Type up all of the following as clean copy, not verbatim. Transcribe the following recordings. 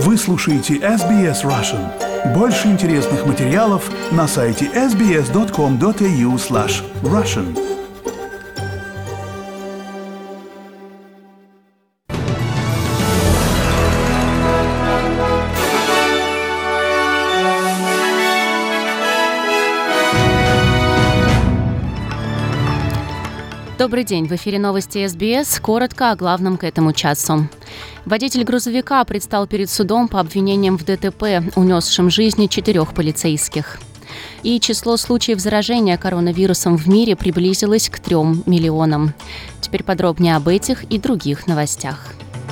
Вы слушаете SBS Russian. Больше интересных материалов на сайте sbs.com.au/russian. Добрый день, в эфире новости СБС. Коротко о главном к этому часу. Водитель грузовика предстал перед судом по обвинениям в ДТП, унесшем жизни 4 полицейских. И число случаев заражения коронавирусом в мире приблизилось к 3 миллионам. Теперь подробнее об этих и других новостях.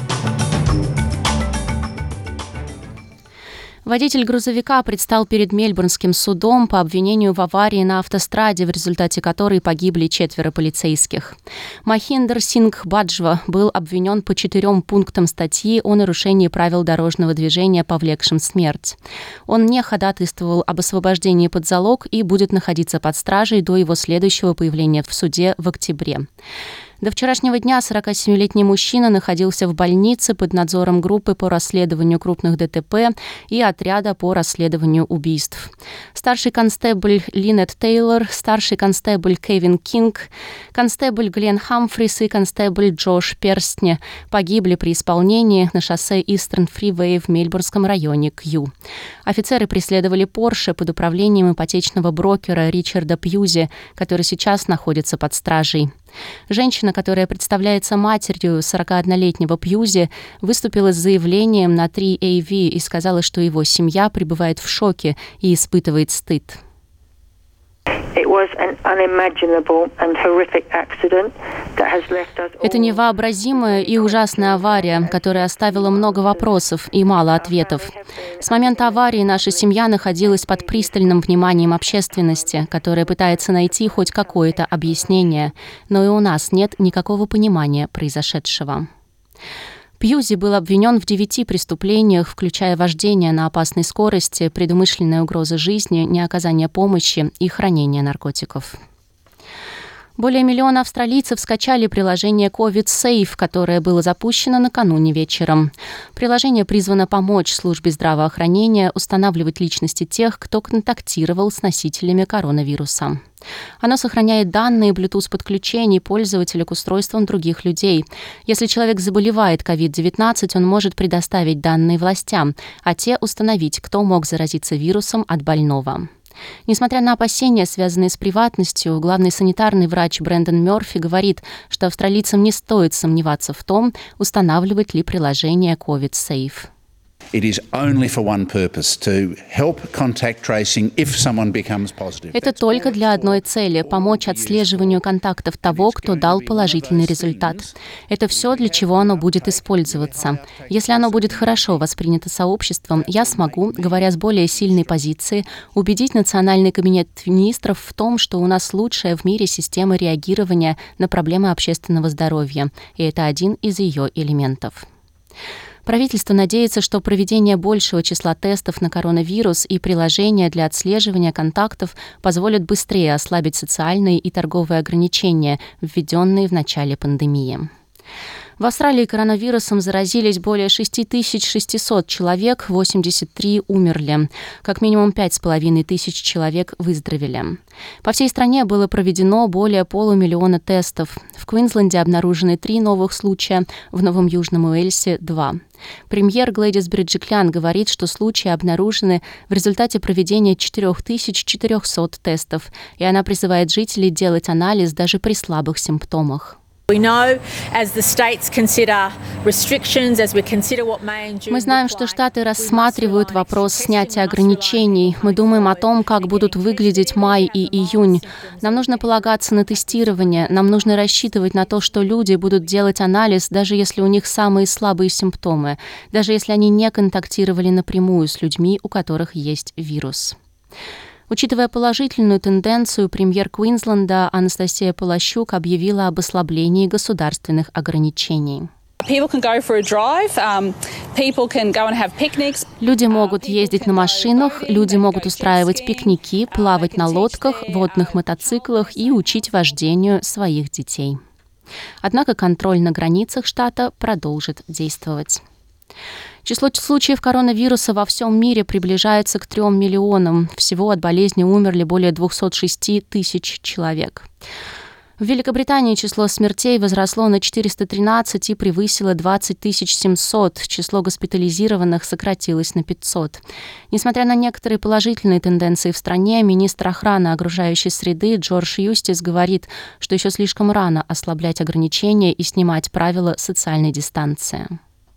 Водитель грузовика предстал перед Мельбурнским судом по обвинению в аварии на автостраде, в результате которой погибли 4 полицейских. Махиндр Сингх Баджва был обвинен по 4 пунктам статьи о нарушении правил дорожного движения, повлекшим смерть. Он не ходатайствовал об освобождении под залог и будет находиться под стражей до его следующего появления в суде в октябре. До вчерашнего дня 47-летний мужчина находился в больнице под надзором группы по расследованию крупных ДТП и отряда по расследованию убийств. Старший констебль Линет Тейлор, старший констебль Кевин Кинг, констебль Глен Хамфрис и констебль Джош Перстни погибли при исполнении на шоссе Eastern Freeway в Мельбурнском районе Кью. Офицеры преследовали Порше под управлением ипотечного брокера Ричарда Пьюзи, который сейчас находится под стражей. Женщина, которая представляется матерью 41-летнего Пьюзи, выступила с заявлением на 3AV и сказала, что его семья пребывает в шоке и испытывает стыд. Это невообразимая и ужасная авария, которая оставила много вопросов и мало ответов. С момента аварии наша семья находилась под пристальным вниманием общественности, которая пытается найти хоть какое-то объяснение, но и у нас нет никакого понимания произошедшего. Пьюзи был обвинен в 9 преступлениях, включая вождение на опасной скорости, предумышленная угроза жизни, неоказание помощи и хранение наркотиков. Более 1 миллиона австралийцев скачали приложение COVID Safe, которое было запущено накануне вечером. Приложение призвано помочь службе здравоохранения устанавливать личности тех, кто контактировал с носителями коронавируса. Оно сохраняет данные Bluetooth-подключений пользователя к устройствам других людей. Если человек заболевает COVID-19, он может предоставить данные властям, а те установить, кто мог заразиться вирусом от больного. Несмотря на опасения, связанные с приватностью, главный санитарный врач Брэндон Мёрфи говорит, что австралийцам не стоит сомневаться в том, устанавливать ли приложение COVID Safe. Это только для одной цели – помочь отслеживанию контактов того, кто дал положительный результат. Это все, для чего оно будет использоваться. Если оно будет хорошо воспринято сообществом, я смогу, говоря с более сильной позиции, убедить Национальный кабинет министров в том, что у нас лучшая в мире система реагирования на проблемы общественного здоровья, и это один из ее элементов. Правительство надеется, что проведение большего числа тестов на коронавирус и приложения для отслеживания контактов позволят быстрее ослабить социальные и торговые ограничения, введенные в начале пандемии. В Австралии коронавирусом заразились более 6600 человек, 83 умерли. Как минимум 5500 человек выздоровели. По всей стране было проведено более 500 000 тестов. В Квинсленде обнаружены 3 новых случая, в Новом Южном Уэльсе – 2. Премьер Глэдис Бриджиклян говорит, что случаи обнаружены в результате проведения 4400 тестов, и она призывает жителей делать анализ даже при слабых симптомах. Мы знаем, что штаты рассматривают вопрос снятия ограничений. Мы думаем о том, как будут выглядеть май и июнь. Нам нужно полагаться на тестирование. Нам нужно рассчитывать на то, что люди будут делать анализ, даже если у них самые слабые симптомы, даже если они не контактировали напрямую с людьми, у которых есть вирус. Учитывая положительную тенденцию, премьер Квинсленда Анастасия Полощук объявила об ослаблении государственных ограничений. Люди могут ездить на машинах, люди могут устраивать пикники, плавать на лодках, водных мотоциклах и учить вождению своих детей. Однако контроль на границах штата продолжит действовать. Число случаев коронавируса во всем мире приближается к 3 миллионам. Всего от болезни умерли более 206 тысяч человек. В Великобритании число смертей возросло на 413 и превысило 20 700. Число госпитализированных сократилось на 500. Несмотря на некоторые положительные тенденции в стране, министр охраны окружающей среды Джордж Юстис говорит, что еще слишком рано ослаблять ограничения и снимать правила социальной дистанции.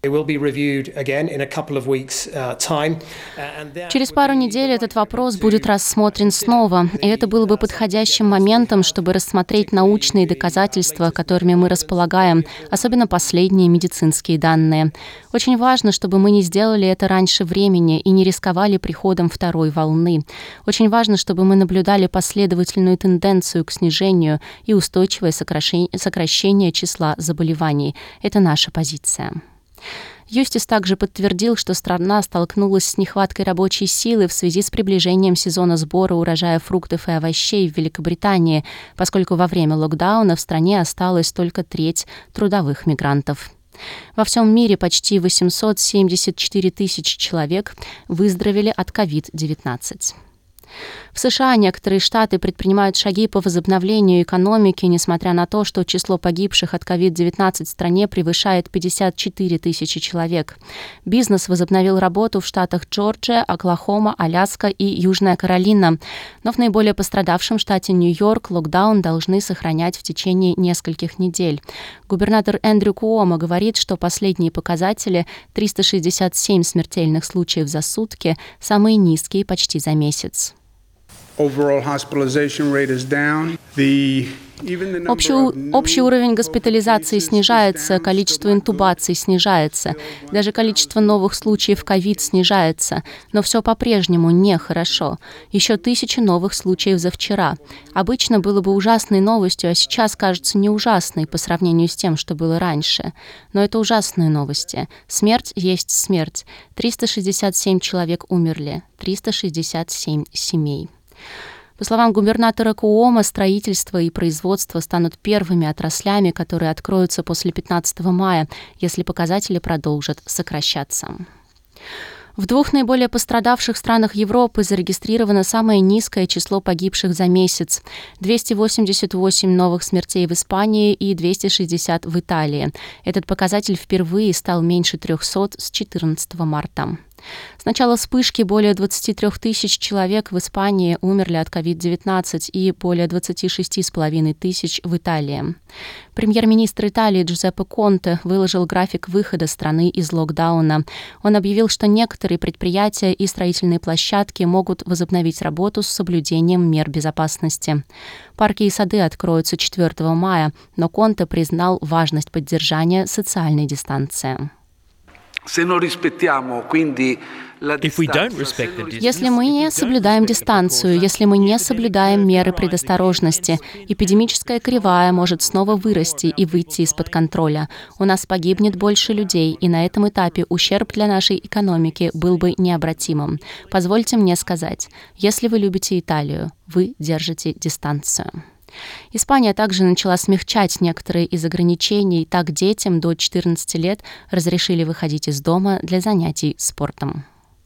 Через пару недель этот вопрос будет рассмотрен снова, и это было бы подходящим моментом, чтобы рассмотреть научные доказательства, которыми мы располагаем, особенно последние медицинские данные. Очень важно, чтобы мы не сделали это раньше времени и не рисковали приходом второй волны. Очень важно, чтобы мы наблюдали последовательную тенденцию к снижению и устойчивое сокращение числа заболеваний. Это наша позиция. Юстис также подтвердил, что страна столкнулась с нехваткой рабочей силы в связи с приближением сезона сбора урожая фруктов и овощей в Великобритании, поскольку во время локдауна в стране осталась только треть трудовых мигрантов. Во всем мире почти 874 тысячи человек выздоровели от COVID-19. В США некоторые штаты предпринимают шаги по возобновлению экономики, несмотря на то, что число погибших от COVID-19 в стране превышает 54 тысячи человек. Бизнес возобновил работу в штатах Джорджия, Оклахома, Аляска и Южная Каролина. Но в наиболее пострадавшем штате Нью-Йорк локдаун должны сохранять в течение нескольких недель. Губернатор Эндрю Куомо говорит, что последние показатели 367 смертельных случаев за сутки самые низкие почти за месяц. Общий уровень госпитализации снижается, количество интубаций снижается, даже количество новых случаев ковид снижается, но все по-прежнему нехорошо. Еще 1000 новых случаев за вчера. Обычно было бы ужасной новостью, а сейчас кажется не ужасной по сравнению с тем, что было раньше. Но это ужасные новости. Смерть есть смерть. 367 человек умерли, 367 семей. По словам губернатора Куомо, строительство и производство станут первыми отраслями, которые откроются после 15 мая, если показатели продолжат сокращаться. В 2 наиболее пострадавших странах Европы зарегистрировано самое низкое число погибших за месяц. 288 новых смертей в Испании и 260 в Италии. Этот показатель впервые стал меньше 300 с 14 марта. С начала вспышки более 23 тысяч человек в Испании умерли от COVID-19 и более 26,5 тысяч в Италии. Премьер-министр Италии Джузеппе Конте выложил график выхода страны из локдауна. Он объявил, что некоторые предприятия и строительные площадки могут возобновить работу с соблюдением мер безопасности. Парки и сады откроются 4 мая, но Конте признал важность поддержания социальной дистанции. Если мы не соблюдаем дистанцию, если мы не соблюдаем меры предосторожности, эпидемическая кривая может снова вырасти и выйти из-под контроля. У нас погибнет больше людей, и на этом этапе ущерб для нашей экономики был бы необратимым. Позвольте мне сказать, если вы любите Италию, вы держите дистанцию. Испания также начала смягчать некоторые из ограничений, так детям до 14 лет разрешили выходить из дома для занятий спортом.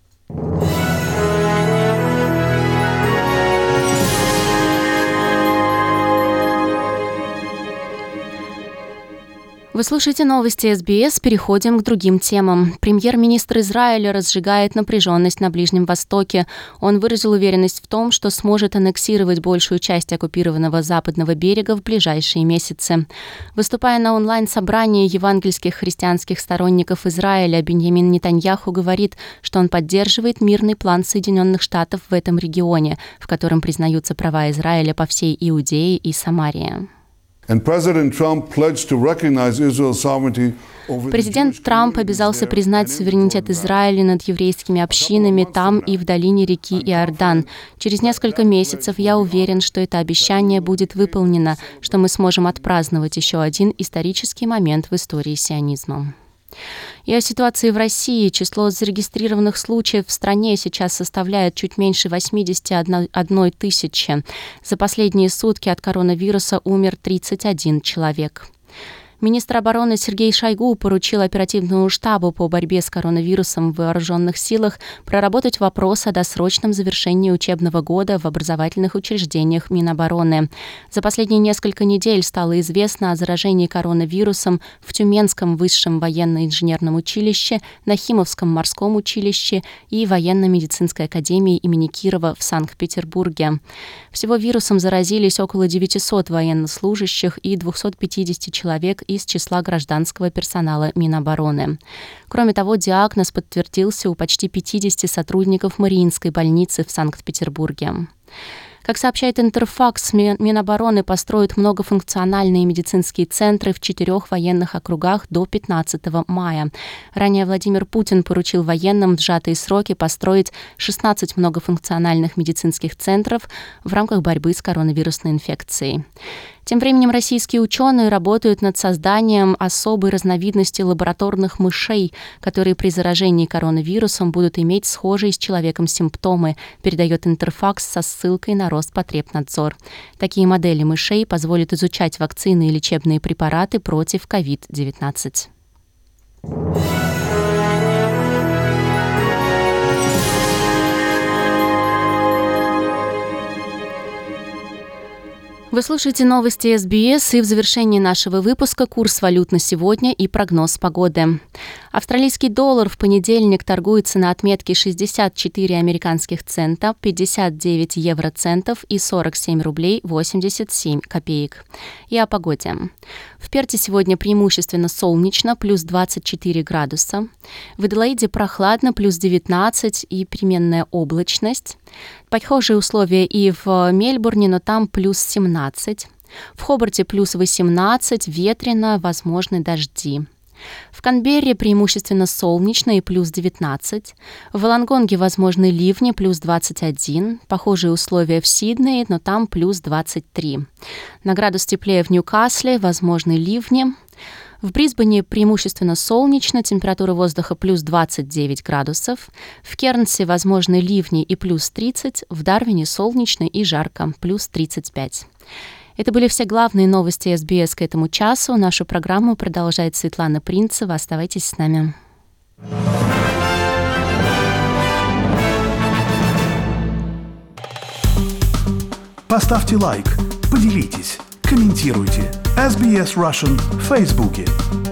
Вы слушаете новости СБС. Переходим к другим темам. Премьер-министр Израиля разжигает напряженность на Ближнем Востоке. Он выразил уверенность в том, что сможет аннексировать большую часть оккупированного западного берега в ближайшие месяцы. Выступая на онлайн-собрании евангельских христианских сторонников Израиля, Биньямин Нетаньяху говорит, что он поддерживает мирный план Соединенных Штатов в этом регионе, в котором признаются права Израиля по всей Иудее и Самарии. Президент Трамп обязался признать суверенитет Израиля над еврейскими общинами там и в долине реки Иордан. Через несколько месяцев я уверен, что это обещание будет выполнено, что мы сможем отпраздновать еще один исторический момент в истории сионизма. И о ситуации в России. Число зарегистрированных случаев в стране сейчас составляет чуть меньше 81 тысячи. За последние сутки от коронавируса умер 31 человек. Министр обороны Сергей Шойгу поручил оперативному штабу по борьбе с коронавирусом в вооруженных силах проработать вопрос о досрочном завершении учебного года в образовательных учреждениях Минобороны. За последние несколько недель стало известно о заражении коронавирусом в Тюменском высшем военно-инженерном училище, Нахимовском морском училище и военно-медицинской академии имени Кирова в Санкт-Петербурге. Всего вирусом заразились около 900 военнослужащих и 250 человек из числа гражданского персонала Минобороны. Кроме того, диагноз подтвердился у почти 50 сотрудников Мариинской больницы в Санкт-Петербурге. Как сообщает Интерфакс, Минобороны построит многофункциональные медицинские центры в 4 военных округах до 15 мая. Ранее Владимир Путин поручил военным в сжатые сроки построить 16 многофункциональных медицинских центров в рамках борьбы с коронавирусной инфекцией. Тем временем российские ученые работают над созданием особой разновидности лабораторных мышей, которые при заражении коронавирусом будут иметь схожие с человеком симптомы, передает Интерфакс со ссылкой на Роспотребнадзор. Такие модели мышей позволят изучать вакцины и лечебные препараты против COVID-19. Вы слушаете новости СБС, и в завершении нашего выпуска курс валют на сегодня и прогноз погоды. Австралийский доллар в понедельник торгуется на отметке 64 американских цента, 59 евроцентов и 47 рублей 87 копеек. И о погоде. В Перте сегодня преимущественно солнечно, плюс 24 градуса. В Аделаиде прохладно, плюс 19 и переменная облачность. Похожие условия и в Мельбурне, но там плюс 17. В Хобарте плюс 18, ветрено, возможны дожди. В Канберре преимущественно солнечно и плюс 19. В Волонгонге возможны ливни, плюс 21. Похожие условия в Сиднее, но там плюс 23. На градус теплее в Ньюкасле возможны ливни. В Брисбене преимущественно солнечно, температура воздуха плюс 29 градусов. В Кернсе возможны ливни и плюс 30. В Дарвине солнечно и жарко, плюс 35. Это были все главные новости СБС к этому часу. Нашу программу продолжает Светлана Принцева. Оставайтесь с нами. Поставьте лайк, поделитесь, комментируйте. SBS Russian в Фейсбуке.